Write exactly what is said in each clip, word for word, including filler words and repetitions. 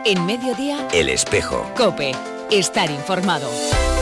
En Mediodía, El Espejo. COPE. Estar informado.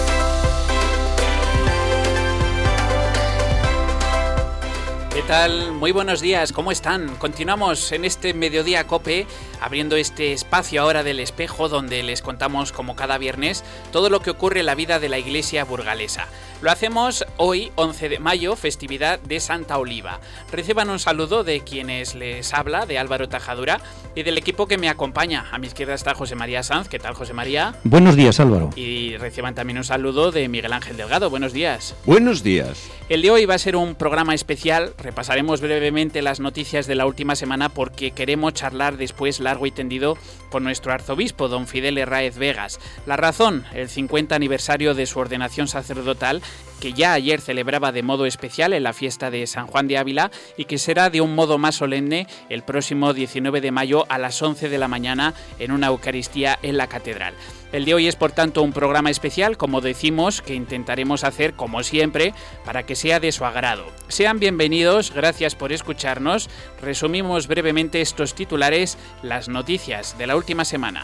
¿Qué tal? Muy buenos días, ¿cómo están? Continuamos en este Mediodía COPE, abriendo este espacio ahora del Espejo, donde les contamos, como cada viernes, todo lo que ocurre en la vida de la Iglesia burgalesa. Lo hacemos hoy, once de mayo, festividad de Santa Oliva. Reciban un saludo de quienes les habla, de Álvaro Tajadura, y del equipo que me acompaña. A mi izquierda está José María Sanz. ¿Qué tal, José María? Buenos días, Álvaro. Y reciban también un saludo de Miguel Ángel Delgado. Buenos días. Buenos días. El de hoy va a ser un programa especial. Repasaremos brevemente las noticias de la última semana porque queremos charlar después largo y tendido con nuestro arzobispo, don Fidel Herráez Vegas. La razón, el cincuenta aniversario de su ordenación sacerdotal, que ya ayer celebraba de modo especial en la fiesta de San Juan de Ávila y que será de un modo más solemne el próximo diecinueve de mayo a las once de la mañana en una Eucaristía en la Catedral. El de hoy es, por tanto, un programa especial, como decimos, que intentaremos hacer, como siempre, para que sea de su agrado. Sean bienvenidos, gracias por escucharnos. Resumimos brevemente estos titulares, las noticias de la última semana.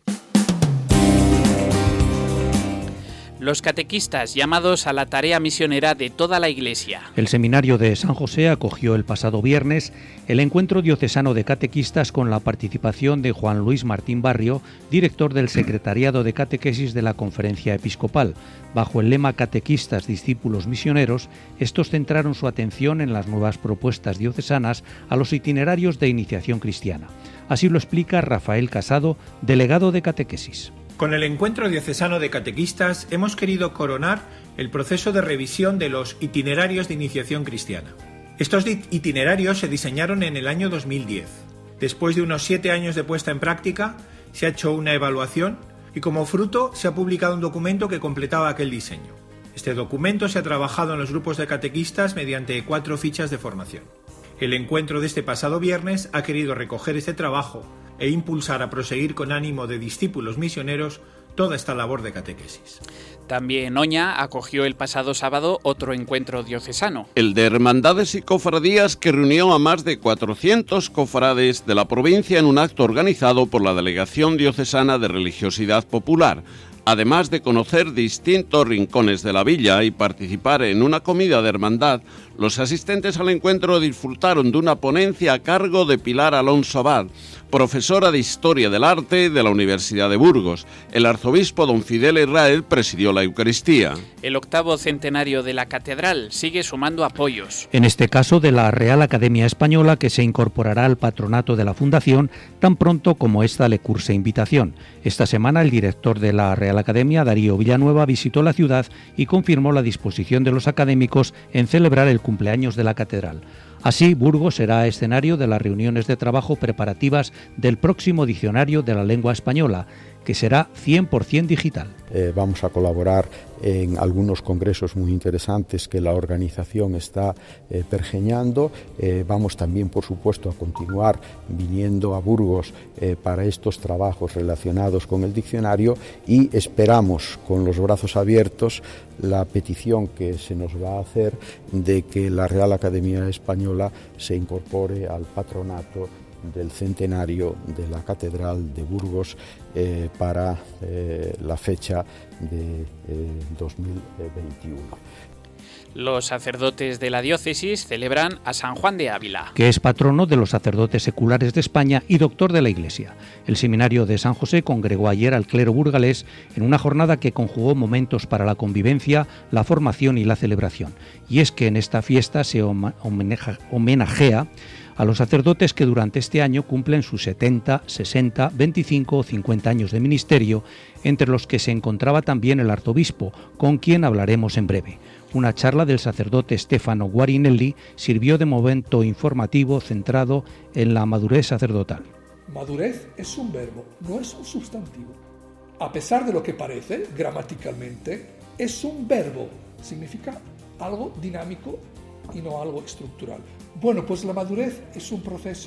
Los catequistas llamados a la tarea misionera de toda la Iglesia. El Seminario de San José acogió el pasado viernes el encuentro diocesano de catequistas con la participación de Juan Luis Martín Barrio, director del Secretariado de Catequesis de la Conferencia Episcopal. Bajo el lema Catequistas, discípulos misioneros, estos centraron su atención en las nuevas propuestas diocesanas a los itinerarios de iniciación cristiana. Así lo explica Rafael Casado, delegado de Catequesis. Con el Encuentro Diocesano de Catequistas hemos querido coronar el proceso de revisión de los itinerarios de iniciación cristiana. Estos itinerarios se diseñaron en el año dos mil diez. Después de unos siete años de puesta en práctica, se ha hecho una evaluación y como fruto se ha publicado un documento que completaba aquel diseño. Este documento se ha trabajado en los grupos de catequistas mediante cuatro fichas de formación. El encuentro de este pasado viernes ha querido recoger este trabajo e impulsar a proseguir con ánimo de discípulos misioneros toda esta labor de catequesis. También Oña acogió el pasado sábado otro encuentro diocesano. El de Hermandades y Cofradías, que reunió a más de cuatrocientos cofrades de la provincia en un acto organizado por la Delegación Diocesana de Religiosidad Popular. Además de conocer distintos rincones de la villa y participar en una comida de hermandad, los asistentes al encuentro disfrutaron de una ponencia a cargo de Pilar Alonso Abad, profesora de Historia del Arte de la Universidad de Burgos. El arzobispo don Fidel Herráez presidió la Eucaristía. El octavo centenario de la Catedral sigue sumando apoyos. En este caso de la Real Academia Española, que se incorporará al patronato de la Fundación tan pronto como ésta le curse invitación. Esta semana el director de la Real Academia, Darío Villanueva, visitó la ciudad y confirmó la disposición de los académicos en celebrar el cumpleaños de la Catedral. Así, Burgos será escenario de las reuniones de trabajo preparativas del próximo diccionario de la lengua española, que será cien por ciento digital. Eh, vamos a colaborar en algunos congresos muy interesantes que la organización está eh, pergeñando. Eh, vamos también, por supuesto, a continuar viniendo a Burgos eh, para estos trabajos relacionados con el diccionario y esperamos con los brazos abiertos la petición que se nos va a hacer de que la Real Academia Española se incorpore al patronato del centenario de la Catedral de Burgos eh, para eh, la fecha de eh, dos mil veintiuno. Los sacerdotes de la diócesis celebran a San Juan de Ávila, que es patrono de los sacerdotes seculares de España y doctor de la Iglesia. El Seminario de San José congregó ayer al clero burgalés en una jornada que conjugó momentos para la convivencia, la formación y la celebración. Y es que en esta fiesta se homenaja, homenajea a los sacerdotes que durante este año cumplen sus setenta, sesenta, veinticinco o cincuenta años de ministerio, entre los que se encontraba también el arzobispo, con quien hablaremos en breve. Una charla del sacerdote Stefano Guarinelli sirvió de momento informativo centrado en la madurez sacerdotal. Madurez es un verbo, no es un sustantivo. A pesar de lo que parece, gramaticalmente, es un verbo. Significa algo dinámico y no algo estructural. Bueno, pues la madurez es un proceso.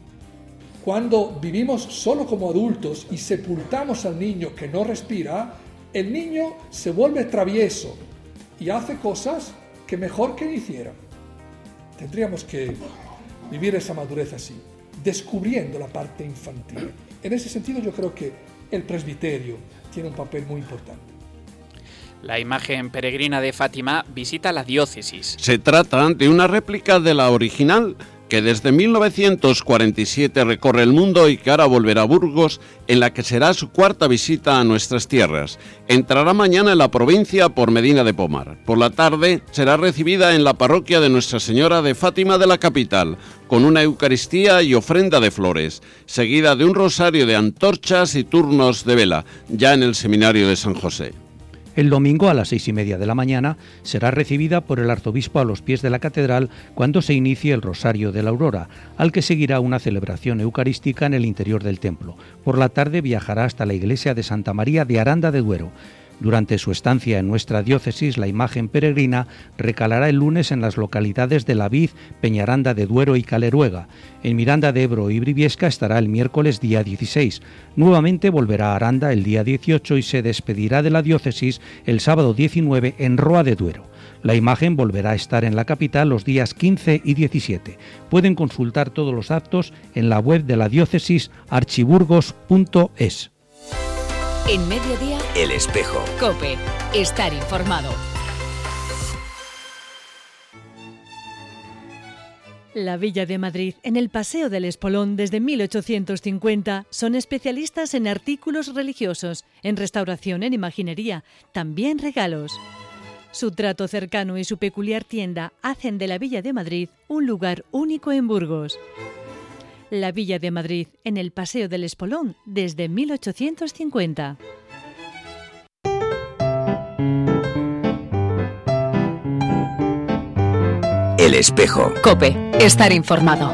Cuando vivimos solo como adultos y sepultamos al niño que no respira, el niño se vuelve travieso y hace cosas que mejor que no hiciera. Tendríamos que vivir esa madurez así. descubriendo la parte infantil. En ese sentido yo creo que el presbiterio tiene un papel muy importante. La imagen peregrina de Fátima visita la diócesis. Se trata de una réplica de la original que desde mil novecientos cuarenta y siete recorre el mundo y que ahora volverá a Burgos, en la que será su cuarta visita a nuestras tierras. Entrará mañana en la provincia por Medina de Pomar. Por la tarde será recibida en la parroquia de Nuestra Señora de Fátima de la capital, con una Eucaristía y ofrenda de flores, seguida de un rosario de antorchas y turnos de vela, ya en el seminario de San José. El domingo a las seis y media de la mañana será recibida por el arzobispo a los pies de la catedral cuando se inicie el Rosario de la Aurora, al que seguirá una celebración eucarística en el interior del templo. Por la tarde viajará hasta la iglesia de Santa María de Aranda de Duero. Durante su estancia en nuestra diócesis, la imagen peregrina recalará el lunes en las localidades de La Vid, Peñaranda de Duero y Caleruega. En Miranda de Ebro y Briviesca estará el miércoles día dieciséis. Nuevamente volverá a Aranda el día dieciocho y se despedirá de la diócesis el sábado diecinueve en Roa de Duero. La imagen volverá a estar en la capital los días quince y diecisiete. Pueden consultar todos los actos en la web de la diócesis archiburgos punto es. En Mediodía, El Espejo. COPE. Estar informado. La Villa de Madrid, en el Paseo del Espolón desde mil ochocientos cincuenta, son especialistas en artículos religiosos, en restauración, en imaginería, también regalos. Su trato cercano y su peculiar tienda hacen de la Villa de Madrid un lugar único en Burgos. La Villa de Madrid, en el Paseo del Espolón desde mil ochocientos cincuenta. El Espejo. COPE. Estar informado.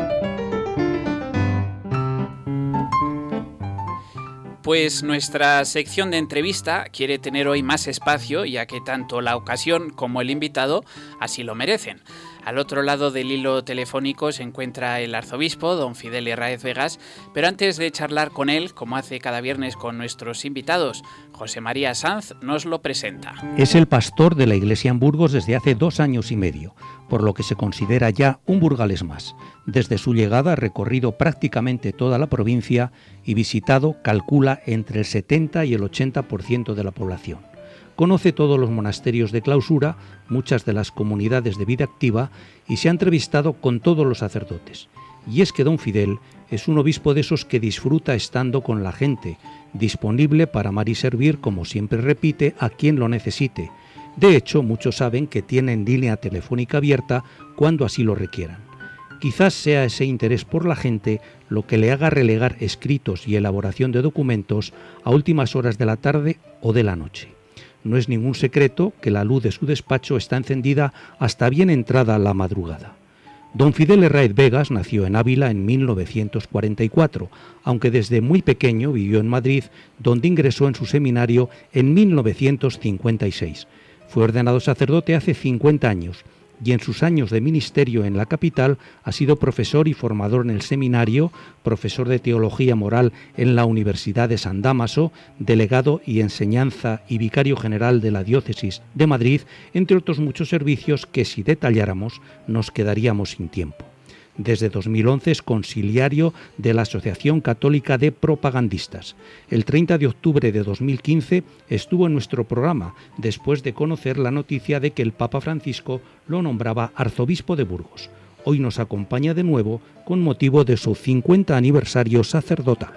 Pues nuestra sección de entrevista quiere tener hoy más espacio, ya que tanto la ocasión como el invitado así lo merecen. Al otro lado del hilo telefónico se encuentra el arzobispo, don Fidel Herráez Vegas, pero antes de charlar con él, como hace cada viernes con nuestros invitados, José María Sanz nos lo presenta. Es el pastor de la Iglesia en Burgos desde hace dos años y medio, por lo que se considera ya un burgalés más. Desde su llegada ha recorrido prácticamente toda la provincia y visitado, calcula, entre el setenta y el ochenta por ciento de la población. Conoce todos los monasterios de clausura, muchas de las comunidades de vida activa y se ha entrevistado con todos los sacerdotes. Y es que don Fidel es un obispo de esos que disfruta estando con la gente, disponible para amar y servir, como siempre repite, a quien lo necesite. De hecho, muchos saben que tienen línea telefónica abierta cuando así lo requieran. Quizás sea ese interés por la gente lo que le haga relegar escritos y elaboración de documentos a últimas horas de la tarde o de la noche. No es ningún secreto que la luz de su despacho está encendida hasta bien entrada la madrugada. Don Fidel Herráez Vegas nació en Ávila en mil novecientos cuarenta y cuatro, aunque desde muy pequeño vivió en Madrid, donde ingresó en su seminario en mil novecientos cincuenta y seis. Fue ordenado sacerdote hace cincuenta años y en sus años de ministerio en la capital ha sido profesor y formador en el seminario, profesor de teología moral en la Universidad de San Dámaso, delegado y enseñanza y vicario general de la diócesis de Madrid, entre otros muchos servicios que si detalláramos nos quedaríamos sin tiempo. Desde dos mil once es conciliario de la Asociación Católica de Propagandistas. El treinta de octubre de dos mil quince estuvo en nuestro programa, después de conocer la noticia de que el Papa Francisco lo nombraba arzobispo de Burgos. Hoy nos acompaña de nuevo con motivo de su cincuenta aniversario sacerdotal.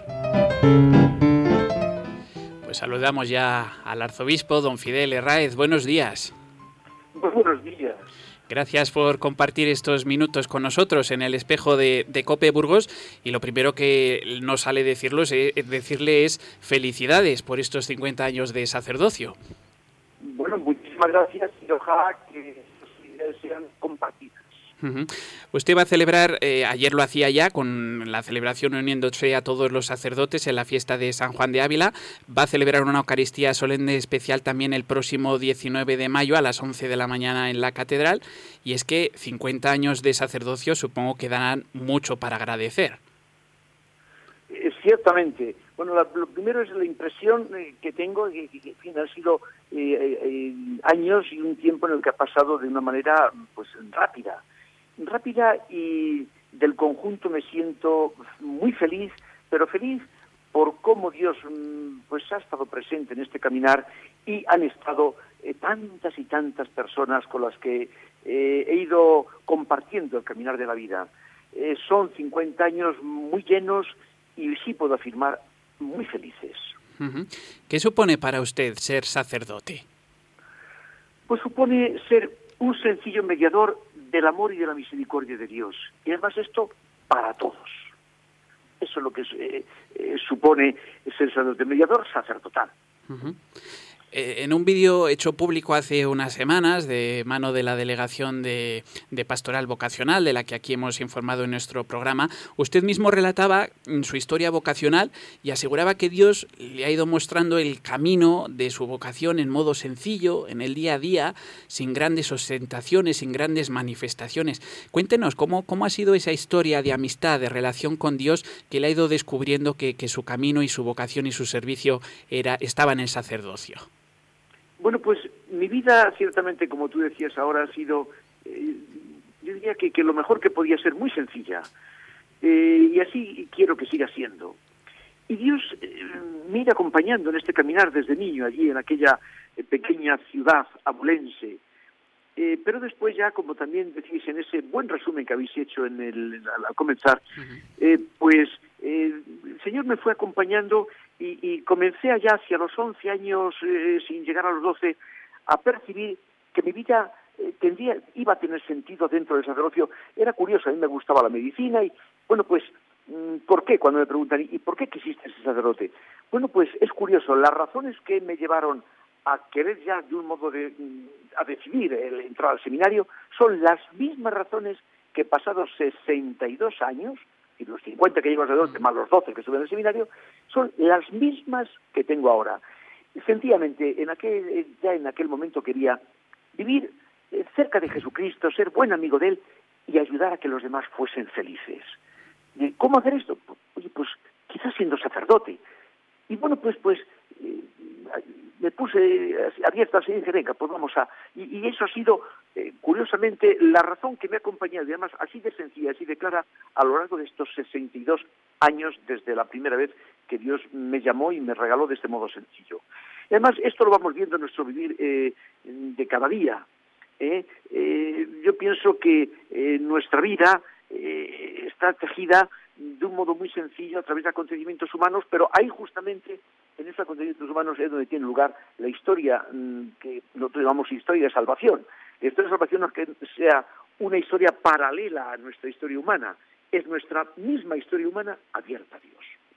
Pues saludamos ya al arzobispo, don Fidel Herráez. Buenos días. Buenos días. Gracias por compartir estos minutos con nosotros en el espejo de, de COPE Burgos. Y lo primero que nos sale decirlo es, eh, decirle es felicidades por estos cincuenta años de sacerdocio. Bueno, muchísimas gracias y ojalá que sus ideas sean compartidas. Uh-huh. Usted va a celebrar, eh, ayer lo hacía ya con la celebración uniéndose a todos los sacerdotes en la fiesta de San Juan de Ávila, va a celebrar una Eucaristía solemne especial también el próximo diecinueve de mayo a las once de la mañana en la catedral, y es que cincuenta años de sacerdocio supongo que darán mucho para agradecer. Eh, ciertamente. Bueno, la, lo primero es la impresión eh, que tengo, que, que, que en fin, han sido eh, eh, años y un tiempo en el que ha pasado de una manera pues rápida. rápida y, del conjunto me siento muy feliz, pero feliz por cómo Dios pues ha estado presente en este caminar y han estado eh, tantas y tantas personas con las que eh, he ido compartiendo el caminar de la vida. Eh, son cincuenta años muy llenos y sí puedo afirmar muy felices. Uh-huh. ¿Qué supone para usted ser sacerdote? Pues supone ser un sencillo mediador del amor y de la misericordia de Dios. Y además esto para todos. Eso es lo que eh, eh, supone ser sacerdote, mediador sacerdotal. Uh-huh. Eh, en un vídeo hecho público hace unas semanas de mano de la Delegación de, de Pastoral Vocacional, de la que aquí hemos informado en nuestro programa, usted mismo relataba su historia vocacional y aseguraba que Dios le ha ido mostrando el camino de su vocación en modo sencillo, en el día a día, sin grandes ostentaciones, sin grandes manifestaciones. Cuéntenos, ¿cómo, cómo ha sido esa historia de amistad, de relación con Dios, que le ha ido descubriendo que, que su camino y su vocación y su servicio era, estaba en el sacerdocio? Bueno, pues mi vida, ciertamente, como tú decías ahora, ha sido, eh, yo diría que, que lo mejor que podía ser, muy sencilla. Eh, y así quiero que siga siendo. Y Dios eh, me iba acompañando en este caminar desde niño, allí en aquella eh, pequeña ciudad abulense. Eh, pero después ya, como también decís en ese buen resumen que habéis hecho en el, al, al comenzar, eh, pues eh, el Señor me fue acompañando y, y comencé allá hacia los once años, eh, sin llegar a los doce, a percibir que mi vida eh, tendría, iba a tener sentido dentro del sacerdocio. Era curioso, a mí me gustaba la medicina y, bueno, pues, ¿por qué? Cuando me preguntan, ¿y por qué quisiste ser sacerdote? Bueno, pues es curioso, las razones que me llevaron a querer ya de un modo de a decidir el entrar al seminario son las mismas razones que pasados sesenta y dos años, y los cincuenta que llevo sacerdote más los doce que estuve en el seminario, son las mismas que tengo ahora. Sencillamente, en aquel, ya en aquel momento quería vivir cerca de Jesucristo, ser buen amigo de Él y ayudar a que los demás fuesen felices. ¿Cómo hacer esto? Oye, pues quizás siendo sacerdote. Y bueno, pues pues eh, me puse abierto así y dije, venga, pues vamos a... Y, y eso ha sido, eh, curiosamente, la razón que me ha acompañado, y además así de sencilla, así de clara, a lo largo de estos sesenta y dos años, desde la primera vez que Dios me llamó y me regaló de este modo sencillo. Y además, esto lo vamos viendo en nuestro vivir eh, de cada día. ¿eh? Eh, yo pienso que eh, nuestra vida eh, está tejida de un modo muy sencillo a través de acontecimientos humanos, pero ahí justamente en esos acontecimientos humanos es donde tiene lugar la historia que nosotros llamamos historia de salvación. La historia de salvación no es que sea una historia paralela a nuestra historia humana, es nuestra misma historia humana abierta a Dios.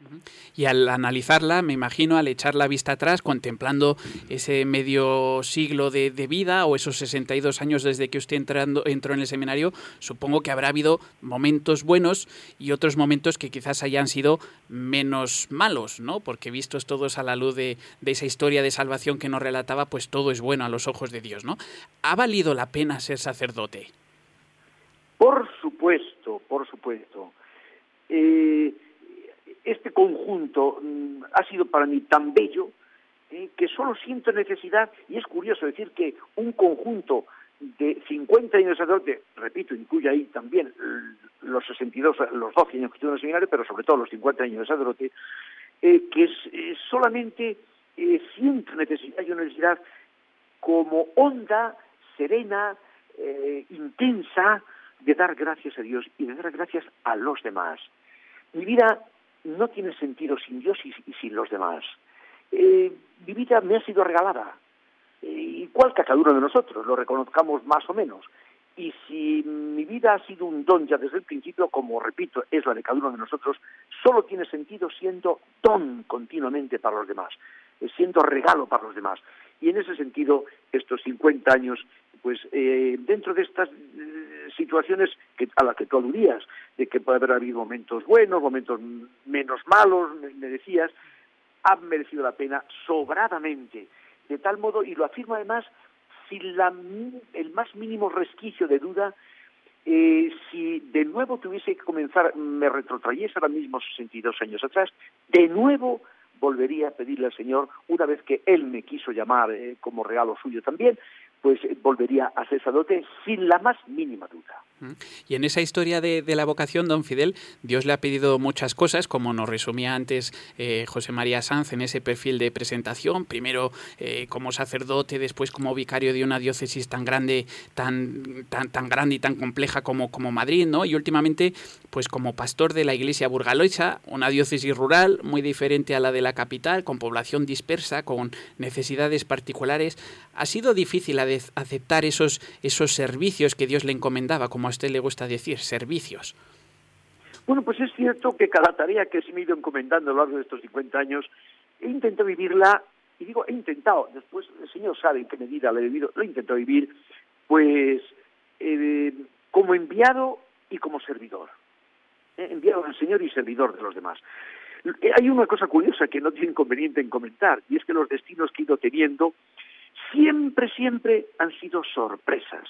Y al analizarla, me imagino, al echar la vista atrás, contemplando ese medio siglo de, de vida o esos sesenta y dos años desde que usted entrando, entró en el seminario, supongo que habrá habido momentos buenos y otros momentos que quizás hayan sido menos malos, ¿no? Porque vistos todos a la luz de, de esa historia de salvación que nos relataba, pues todo es bueno a los ojos de Dios, ¿no? ¿Ha valido la pena ser sacerdote? Por supuesto, por supuesto. Eh... Este conjunto mmm, ha sido para mí tan bello eh, que solo siento necesidad, y es curioso decir que un conjunto de cincuenta años de sacerdote, repito, incluye ahí también los sesenta y dos, los doce años que estuve en el seminario, pero sobre todo los cincuenta años de sacerdote, eh, que es, eh, solamente eh, siento necesidad y una necesidad como honda, serena, eh, intensa, de dar gracias a Dios y de dar gracias a los demás. Mi vida no tiene sentido sin Dios y, y sin los demás. Eh, mi vida me ha sido regalada, eh, igual que a cada uno de nosotros, lo reconozcamos más o menos. Y si mi vida ha sido un don ya desde el principio, como repito, es la de cada uno de nosotros, solo tiene sentido siendo don continuamente para los demás, eh, siendo regalo para los demás. Y en ese sentido, estos cincuenta años, pues eh, dentro de estas eh, situaciones que, a las que tú aludías, de que puede haber habido momentos buenos, momentos menos malos, me, me decías, han merecido la pena sobradamente, de tal modo, y lo afirmo además, sin la, el más mínimo resquicio de duda, eh, si de nuevo tuviese que comenzar, me retrotrayese ahora mismo sesenta y dos años atrás, de nuevo volvería a pedirle al Señor, una vez que Él me quiso llamar eh, como regalo suyo también, pues eh, volvería a ser sacerdote sin la más mínima duda. Y en esa historia de, de la vocación, don Fidel, Dios le ha pedido muchas cosas, como nos resumía antes eh, José María Sanz en ese perfil de presentación, primero eh, como sacerdote, después como vicario de una diócesis tan grande, tan, tan, tan grande y tan compleja como, como Madrid, ¿no? Y últimamente, pues como pastor de la iglesia burgalesa, una diócesis rural muy diferente a la de la capital, con población dispersa, con necesidades particulares. ¿Ha sido difícil aceptar esos, esos servicios que Dios le encomendaba, como a usted le gusta decir, servicios? Bueno, pues es cierto que cada tarea que se me ha ido encomendando a lo largo de estos cincuenta años, he intentado vivirla, y digo, he intentado, después el Señor sabe en qué medida lo he vivido, lo he intentado vivir, pues, eh, como enviado y como servidor. Eh, enviado del Señor y servidor de los demás. Eh, hay una cosa curiosa que no tiene inconveniente en comentar, y es que los destinos que he ido teniendo siempre, siempre han sido sorpresas.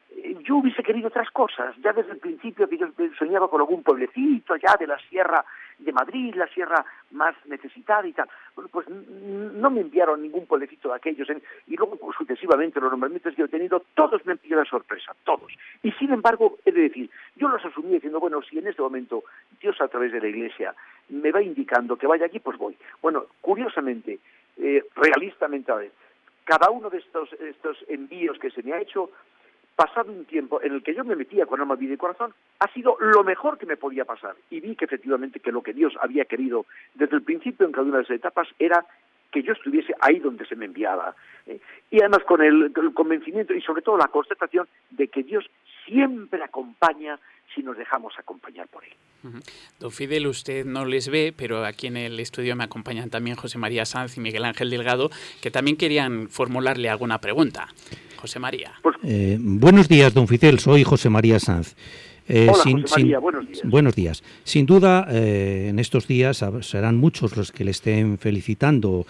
Yo hubiese querido otras cosas, ya desde el principio que yo soñaba con algún pueblecito ya de la sierra de Madrid, la sierra más necesitada y tal. Bueno, pues no me enviaron ningún pueblecito de aquellos, ¿eh? Y luego pues, sucesivamente los nombramientos que yo he tenido, todos me han pillado de sorpresa, todos. Y sin embargo, he de decir, yo los asumí diciendo, bueno, si en este momento Dios a través de la Iglesia me va indicando que vaya aquí, pues voy. Bueno, curiosamente, eh, realistamente a ver, cada uno de estos, estos envíos que se me ha hecho, pasado un tiempo en el que yo me metía con alma, vida y corazón, ha sido lo mejor que me podía pasar. Y vi que efectivamente que lo que Dios había querido desde el principio en cada una de esas etapas era que yo estuviese ahí donde se me enviaba. ¿eh? Y además con el, el convencimiento y sobre todo la constatación de que Dios siempre acompaña si nos dejamos acompañar por Él. Uh-huh. Don Fidel, usted no les ve, pero aquí en el estudio me acompañan también José María Sanz y Miguel Ángel Delgado, que también querían formularle alguna pregunta. José María. Eh, buenos días, don Fidel, soy José María Sanz. Eh, Hola, sin, José María, sin, buenos días. Buenos días. Sin duda, eh, en estos días serán muchos los que le estén felicitando,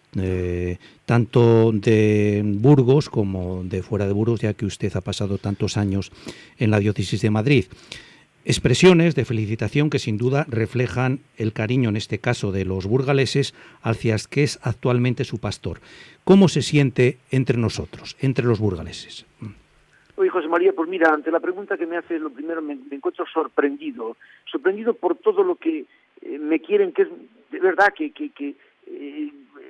eh, tanto de Burgos como de fuera de Burgos, ya que usted ha pasado tantos años en la diócesis de Madrid. Expresiones de felicitación que sin duda reflejan el cariño, en este caso de los burgaleses, hacia el que es actualmente su pastor. ¿Cómo se siente entre nosotros, entre los burgaleses? Oye, José María, pues mira, ante la pregunta que me haces, lo primero me, me encuentro sorprendido, sorprendido por todo lo que eh, me quieren, que es de verdad que, que, que eh,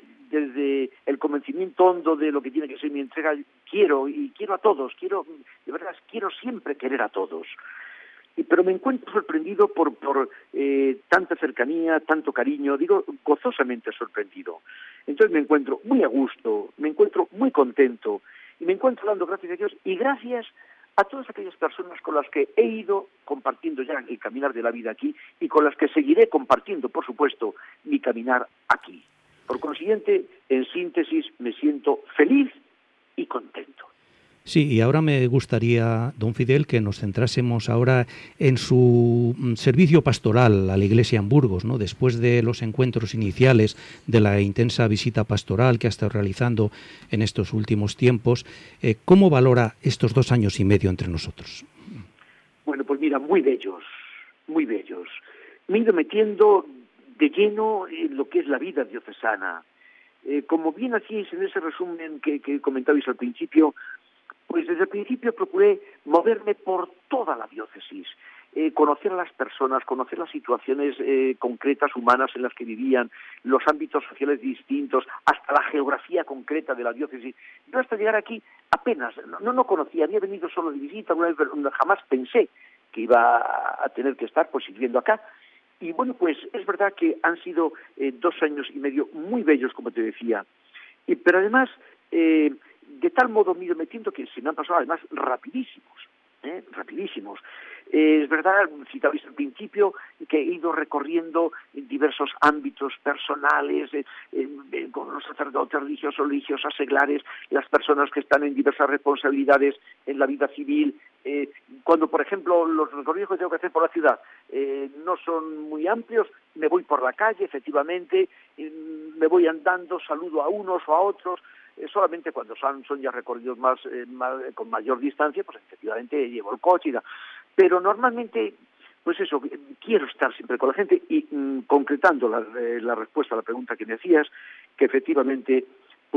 desde el convencimiento hondo de lo que tiene que ser mi entrega, quiero, y quiero a todos, quiero, de verdad, quiero siempre querer a todos. Pero me encuentro sorprendido por, por eh, tanta cercanía, tanto cariño, digo, gozosamente sorprendido. Entonces me encuentro muy a gusto, me encuentro muy contento y me encuentro dando gracias a Dios y gracias a todas aquellas personas con las que he ido compartiendo ya el caminar de la vida aquí y con las que seguiré compartiendo, por supuesto, mi caminar aquí. Por consiguiente, en síntesis, me siento feliz y contento. Sí, y ahora me gustaría, don Fidel, que nos centrásemos ahora en su servicio pastoral a la Iglesia en Burgos, ¿no? Después de los encuentros iniciales, de la intensa visita pastoral que ha estado realizando en estos últimos tiempos, eh, ¿cómo valora estos dos años y medio entre nosotros? Bueno, pues mira, muy bellos, muy bellos. Me he ido metiendo de lleno en lo que es la vida diocesana. Eh, como bien hacíais en ese resumen que, que comentabais al principio, pues desde el principio procuré moverme por toda la diócesis, eh, conocer a las personas, conocer las situaciones eh, concretas humanas en las que vivían, los ámbitos sociales distintos, hasta la geografía concreta de la diócesis. Yo hasta llegar aquí apenas, no, no conocía, había venido solo de visita, una vez, jamás pensé que iba a tener que estar pues sirviendo acá. Y bueno, pues es verdad que han sido eh, dos años y medio muy bellos, como te decía, y, pero además... Eh, de tal modo me he ido metiendo que se me han pasado además rapidísimos, ¿eh? rapidísimos. Eh, es verdad, citabais al principio, que he ido recorriendo diversos ámbitos personales, eh, eh, con los sacerdotes religiosos, religiosas, seglares, las personas que están en diversas responsabilidades en la vida civil. Eh, cuando, por ejemplo, los recorridos que tengo que hacer por la ciudad eh, no son muy amplios, me voy por la calle, efectivamente, eh, me voy andando, saludo a unos o a otros. Eh, solamente cuando son, son ya recorridos más, eh, más con mayor distancia, pues efectivamente llevo el coche y da. Pero normalmente, pues eso, quiero estar siempre con la gente y mm, concretando la, eh, la respuesta a la pregunta que me hacías, que efectivamente, pues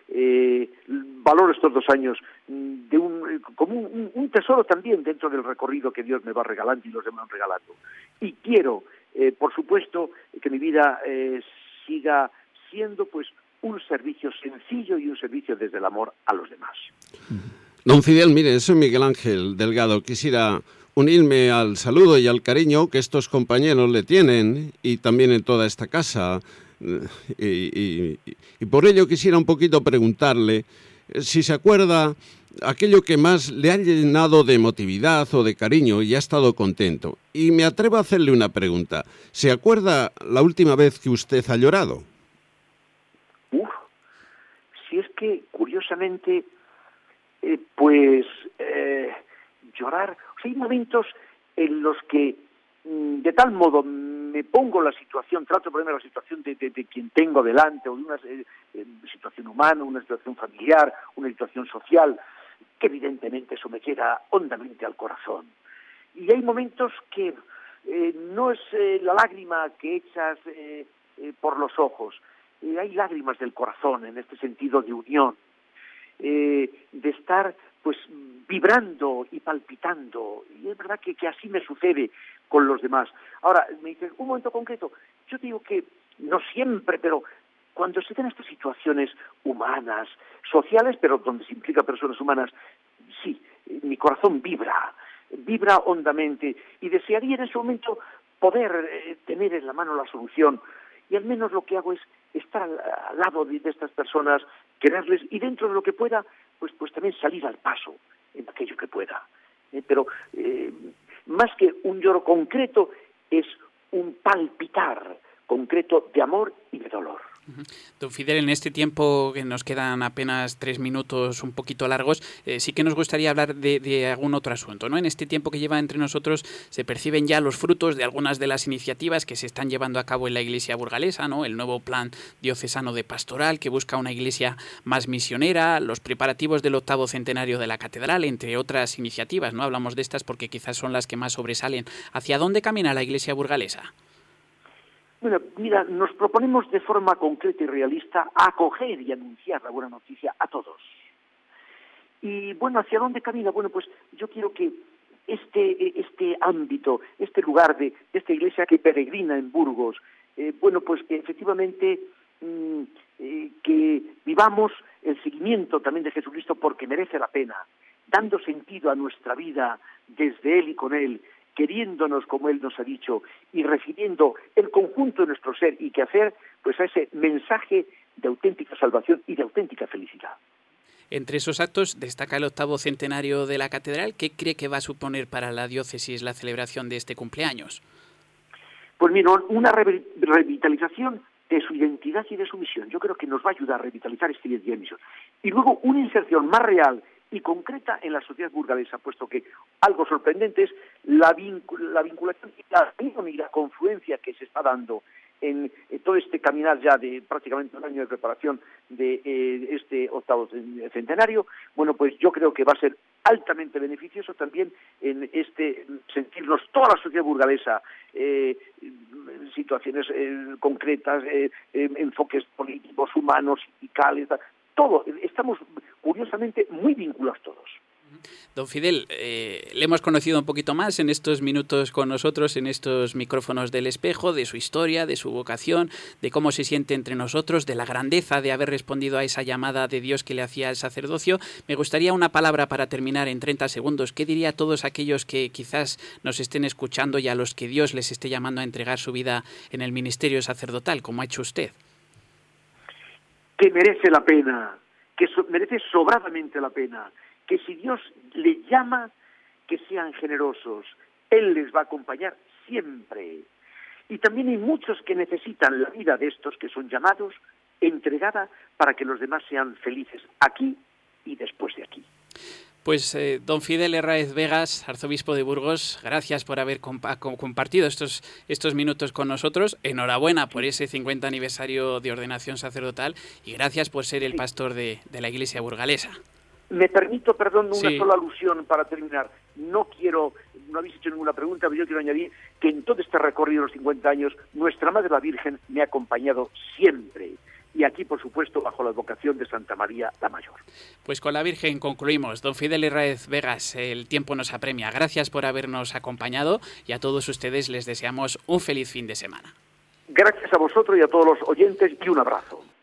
eh, valoro estos dos años de un, como un, un tesoro también dentro del recorrido que Dios me va regalando y los demás regalando. Y quiero, eh, por supuesto, que mi vida eh, siga siendo pues un servicio sencillo y un servicio desde el amor a los demás. Don Fidel, mire, soy Miguel Ángel Delgado. Quisiera unirme al saludo y al cariño que estos compañeros le tienen y también en toda esta casa. Y, y, y por ello quisiera un poquito preguntarle si se acuerda aquello que más le ha llenado de emotividad o de cariño y ha estado contento. Y me atrevo a hacerle una pregunta. ¿Se acuerda la última vez que usted ha llorado? Uf, si es que, curiosamente, eh, pues eh, llorar... O sea, hay momentos en los que, de tal modo, me pongo la situación, trato de ponerme la situación de, de, de quien tengo delante, o de una eh, situación humana, una situación familiar, una situación social, que evidentemente eso me llega hondamente al corazón. Y hay momentos que eh, no es eh, la lágrima que echas eh, eh, por los ojos, eh, hay lágrimas del corazón en este sentido de unión, eh, de estar pues vibrando y palpitando, y es verdad que, que así me sucede con los demás. Ahora, me dices, un momento concreto, yo digo que no siempre, pero cuando se dan estas situaciones humanas, sociales, pero donde se implica personas humanas, sí, mi corazón vibra, vibra hondamente, y desearía en ese momento poder eh, tener en la mano la solución, y al menos lo que hago es estar al, al lado de, de estas personas, quererles, y dentro de lo que pueda, pues, pues también salir al paso en aquello que pueda. Eh, pero eh, más que un lloro concreto, es un palpitar concreto de amor y de dolor. Don Fidel, en este tiempo que nos quedan apenas tres minutos un poquito largos, eh, sí que nos gustaría hablar de, de algún otro asunto, ¿no? En este tiempo que lleva entre nosotros se perciben ya los frutos de algunas de las iniciativas que se están llevando a cabo en la Iglesia burgalesa, ¿no? El nuevo plan diocesano de pastoral que busca una iglesia más misionera, los preparativos del octavo centenario de la catedral, entre otras iniciativas, ¿no? Hablamos de estas porque quizás son las que más sobresalen. ¿Hacia dónde camina la Iglesia burgalesa? Bueno, mira, nos proponemos de forma concreta y realista acoger y anunciar la buena noticia a todos. Y bueno, ¿hacia dónde camina? Bueno, pues yo quiero que este, este ámbito, este lugar de, de esta iglesia que peregrina en Burgos, eh, bueno, pues que efectivamente mmm, eh, que vivamos el seguimiento también de Jesucristo porque merece la pena, dando sentido a nuestra vida desde Él y con Él, queriéndonos como Él nos ha dicho y refiriendo el conjunto de nuestro ser y quehacer, pues a ese mensaje de auténtica salvación y de auténtica felicidad. Entre esos actos destaca el octavo centenario de la catedral. ¿Qué cree que va a suponer para la diócesis la celebración de este cumpleaños? Pues mira, una revitalización de su identidad y de su misión. Yo creo que nos va a ayudar a revitalizar este día de misión. Y luego una inserción más real y concreta en la sociedad burgalesa, puesto que algo sorprendente es la, vincul- la vinculación y la, y la confluencia que se está dando en, en todo este caminar ya de prácticamente un año de preparación de eh, este octavo centenario. Bueno, pues yo creo que va a ser altamente beneficioso también en este sentirnos toda la sociedad burgalesa, eh, situaciones eh, concretas, eh, eh, enfoques políticos, humanos, sindicales, todo. Estamos curiosamente muy vinculados todos. Don Fidel, eh, le hemos conocido un poquito más en estos minutos con nosotros, en estos micrófonos del Espejo, de su historia, de su vocación, de cómo se siente entre nosotros, de la grandeza de haber respondido a esa llamada de Dios que le hacía al sacerdocio. Me gustaría una palabra para terminar en treinta segundos. ¿Qué diría a todos aquellos que quizás nos estén escuchando y a los que Dios les esté llamando a entregar su vida en el ministerio sacerdotal, como ha hecho usted? Que merece la pena, que so- merece sobradamente la pena, que si Dios le llama, que sean generosos, Él les va a acompañar siempre. Y también hay muchos que necesitan la vida de estos que son llamados, entregada para que los demás sean felices, aquí y después de aquí. Pues eh, don Fidel Herráez Vegas, arzobispo de Burgos, gracias por haber compa- compartido estos, estos minutos con nosotros. Enhorabuena por ese cincuenta aniversario de ordenación sacerdotal y gracias por ser el sí. pastor de, de la Iglesia burgalesa. Me permito, perdón, una sí. sola alusión para terminar. No quiero, no habéis hecho ninguna pregunta, pero yo quiero añadir que en todo este recorrido de los cincuenta años, nuestra Madre la Virgen me ha acompañado siempre. y aquí, por supuesto, bajo la advocación de Santa María la Mayor. Pues con la Virgen concluimos. Don Fidel Herráez Vegas, el tiempo nos apremia. Gracias por habernos acompañado y a todos ustedes les deseamos un feliz fin de semana. Gracias a vosotros y a todos los oyentes y un abrazo.